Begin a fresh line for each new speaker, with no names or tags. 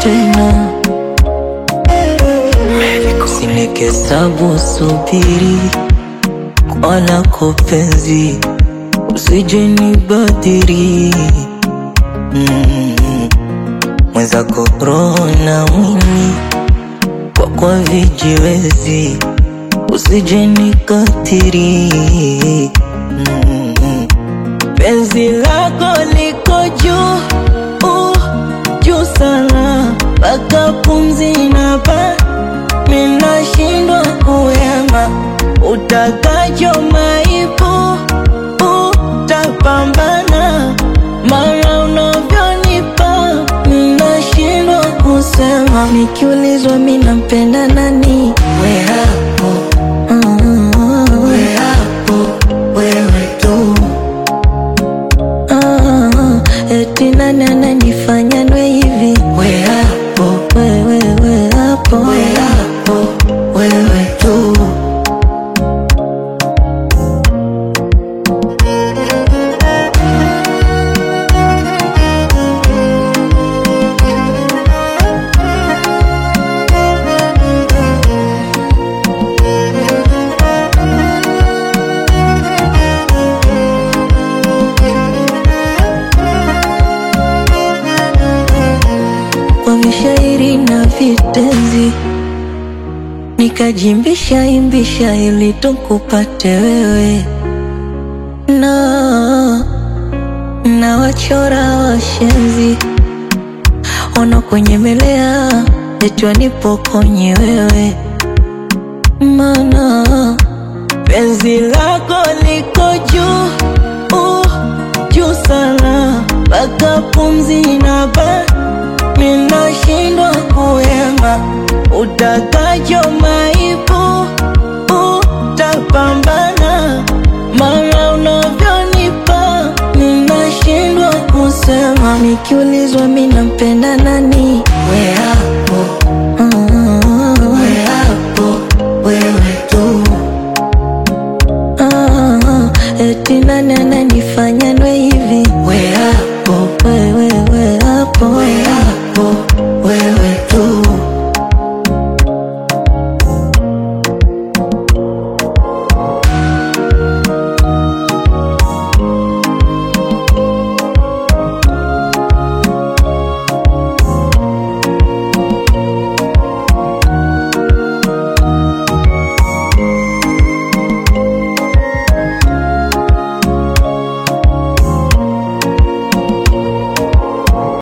tena. Sinikesabu subiri kwa lako penzi, usije nibadiri. Mwenzako roho na mwili kwa vijiwezi, usije nikatiri. Penzi lako liko juu, juu sana, mpaka pumzi inaba, minashindwa kuyema. Utakacho maipu, utapambana, mara unavyonipa, minashindwa kusema. Nikiulizwa minampenda nani, we hapo, we hapo, wewe tu. Eti nani ananifanya nwe hivi, we hapo, we hapo, we hapo, wewe tu. Kwa vishairi na vitenzi nikajimbisha imbisha ili tukupate wewe, na wachora washenzi wanakunyemelea eti wanipokonye wewe. Mana penzi lako liko juu, juu sana, mpaka pumzi inaba, minashindwa kuyema. Utakacho maipu, utapambana, mara unavyonipa, minashindwa kusema. Nikiulizwa minampenda nani, we hapo, we hapo, wewe tu. Eti nani